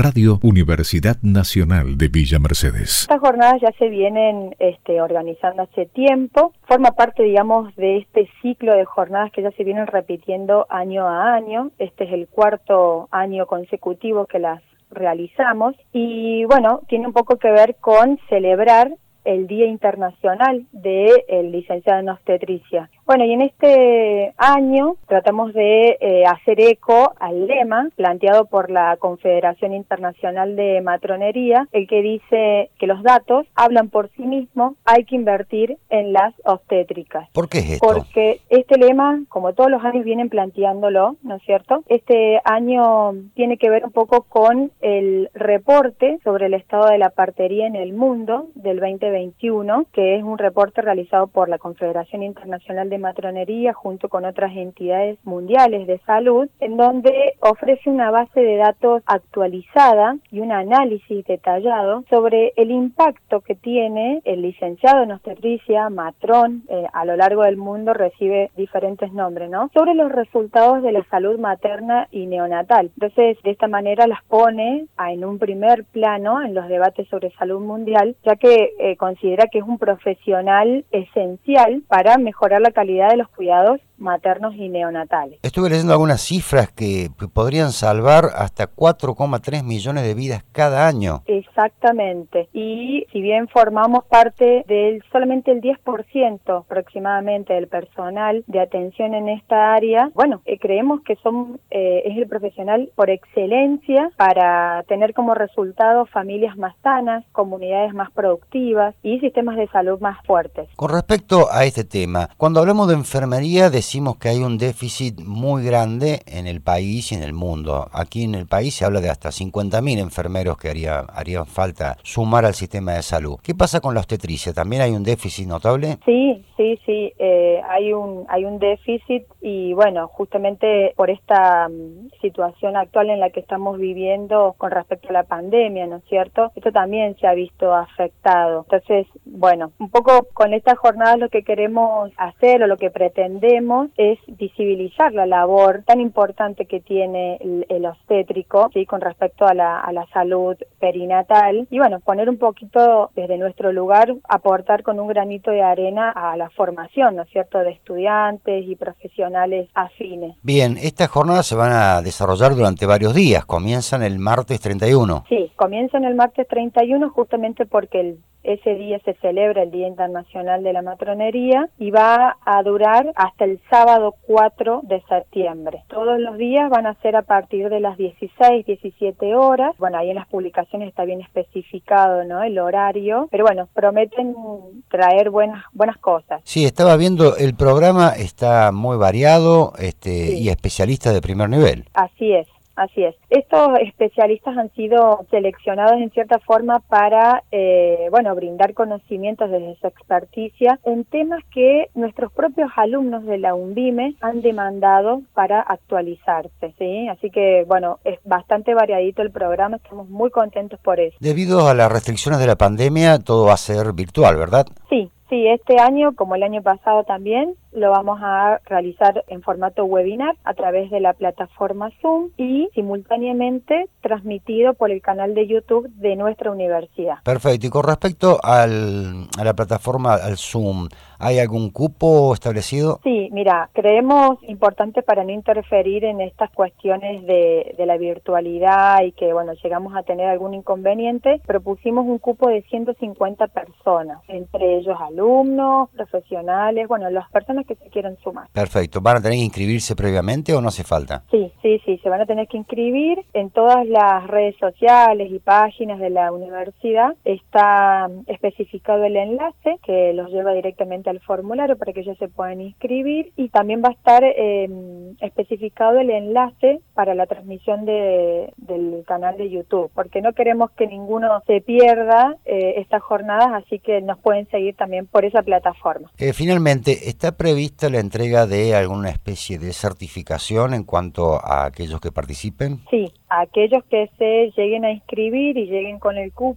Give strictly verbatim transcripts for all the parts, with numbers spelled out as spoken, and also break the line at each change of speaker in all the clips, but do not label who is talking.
Radio Universidad Nacional de Villa Mercedes.
Estas jornadas ya se vienen este, organizando hace tiempo, forma parte, digamos, de este ciclo de jornadas que ya se vienen repitiendo año a año. Este es el cuarto año consecutivo que las realizamos y, bueno, tiene un poco que ver con celebrar el Día Internacional del Licenciado en Obstetricia. Bueno, y en este año tratamos de eh, hacer eco al lema planteado por la Confederación Internacional de Matronería, el que dice que los datos hablan por sí mismos, hay que invertir en las obstétricas.
¿Por qué es esto?
Porque este lema, como todos los años vienen planteándolo, ¿no es cierto? Este año tiene que ver un poco con el reporte sobre el estado de la partería en el mundo del veinte veintiuno, que es un reporte realizado por la Confederación Internacional de Matronería junto con otras entidades mundiales de salud, en donde ofrece una base de datos actualizada y un análisis detallado sobre el impacto que tiene el licenciado en obstetricia, matrón, eh, a lo largo del mundo recibe diferentes nombres, ¿no? Sobre los resultados de la salud materna y neonatal. Entonces, de esta manera las pone a, en un primer plano en los debates sobre salud mundial, ya que eh, considera que es un profesional esencial para mejorar la calidad de los cuidados maternos y neonatales.
Estuve leyendo algunas cifras que podrían salvar hasta cuatro coma tres millones de vidas cada año.
Exactamente. Y si bien formamos parte del solamente el diez por ciento aproximadamente del personal de atención en esta área, bueno, eh, creemos que son eh, es el profesional por excelencia para tener como resultado familias más sanas, comunidades más productivas y sistemas de salud más fuertes.
Con respecto a este tema, cuando hablamos de enfermería, de decimos que hay un déficit muy grande en el país y en el mundo. Aquí en el país se habla de hasta cincuenta mil enfermeros que haría, harían falta sumar al sistema de salud. ¿Qué pasa con la obstetricia? ¿También hay un déficit notable?
Sí, sí, sí. Eh, hay un hay un déficit y, bueno, justamente por esta um, situación actual en la que estamos viviendo con respecto a la pandemia, ¿no es cierto? Esto también se ha visto afectado. Entonces, bueno, un poco con esta jornada lo que queremos hacer o lo que pretendemos es visibilizar la labor tan importante que tiene el, el obstétrico, ¿sí? Con respecto a la, a la salud perinatal y, bueno, poner un poquito desde nuestro lugar, aportar con un granito de arena a la formación, ¿no es cierto?, de estudiantes y profesionales afines.
Bien, estas jornadas se van a desarrollar durante varios días, comienzan el martes treinta y uno.
Sí, comienzan el martes treinta y uno justamente porque el ese día se celebra el Día Internacional de la Matronería y va a durar hasta el sábado cuatro de septiembre. Todos los días van a ser a partir de las dieciséis, diecisiete horas. Bueno, ahí en las publicaciones está bien especificado, ¿no?, el horario, pero bueno, prometen traer buenas buenas cosas.
Sí, estaba viendo, el programa está muy variado este,
sí.
y especialistas de primer nivel.
Así es. Así es. Estos especialistas han sido seleccionados en cierta forma para, eh, bueno, brindar conocimientos desde su experticia en temas que nuestros propios alumnos de la UNVIME han demandado para actualizarse, ¿sí? Así que, bueno, es bastante variadito el programa, estamos muy contentos por eso.
Debido a las restricciones de la pandemia, todo va a ser virtual, ¿verdad?
Sí. Sí, este año, como el año pasado también, lo vamos a realizar en formato webinar a través de la plataforma Zoom y simultáneamente transmitido por el canal de YouTube de nuestra universidad.
Perfecto. Y con respecto al, a la plataforma, al Zoom, ¿hay algún cupo establecido?
Sí, mira, creemos importante para no interferir en estas cuestiones de, de la virtualidad y que, bueno, llegamos a tener algún inconveniente, propusimos un cupo de ciento cincuenta personas, entre ellos alumnos, profesionales, bueno, las personas que se quieran sumar.
Perfecto. ¿Van a tener que inscribirse previamente o no hace falta?
Sí, sí, sí, se van a tener que inscribir en todas las redes sociales y páginas de la universidad. Está especificado el enlace que los lleva directamente al formulario para que ellos se puedan inscribir y también va a estar eh, especificado el enlace para la transmisión de, del canal de YouTube, porque no queremos que ninguno se pierda eh, estas jornadas, así que nos pueden seguir también por esa plataforma.
Eh, finalmente, ¿está prevista la entrega de alguna especie de certificación en cuanto a aquellos que participen?
Sí, a aquellos que se lleguen a inscribir y lleguen con el cupo,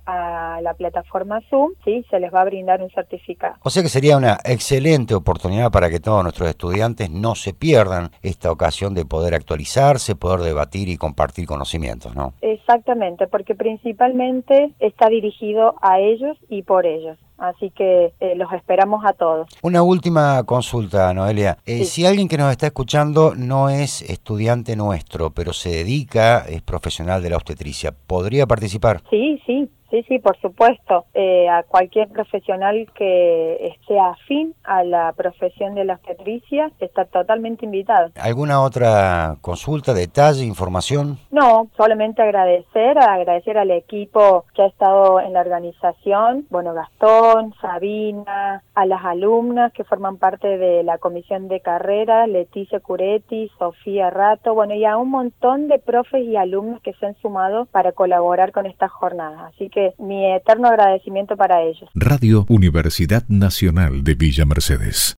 a la plataforma Zoom, sí, se les va a brindar un certificado.
O sea que sería una excelente oportunidad para que todos nuestros estudiantes no se pierdan esta ocasión de poder actualizarse, poder debatir y compartir conocimientos, ¿no?
Exactamente, porque principalmente está dirigido a ellos y por ellos. Así que eh, los esperamos a todos.
Una última consulta, Noelia. Eh,
Sí.
Si alguien que nos está escuchando no es estudiante nuestro, pero se dedica, es profesional de la obstetricia, ¿podría participar?
Sí, sí. Sí, sí, por supuesto. Eh, a cualquier profesional que sea afín a la profesión de la obstetricia está totalmente invitado.
¿Alguna otra consulta, detalle, información?
No, solamente agradecer, agradecer al equipo que ha estado en la organización, bueno, Gastón, Sabina, a las alumnas que forman parte de la comisión de carrera, Leticia Curetti, Sofía Rato, bueno, y a un montón de profes y alumnos que se han sumado para colaborar con estas jornadas. Así que mi eterno agradecimiento para ellos.
Radio Universidad Nacional de Villa Mercedes.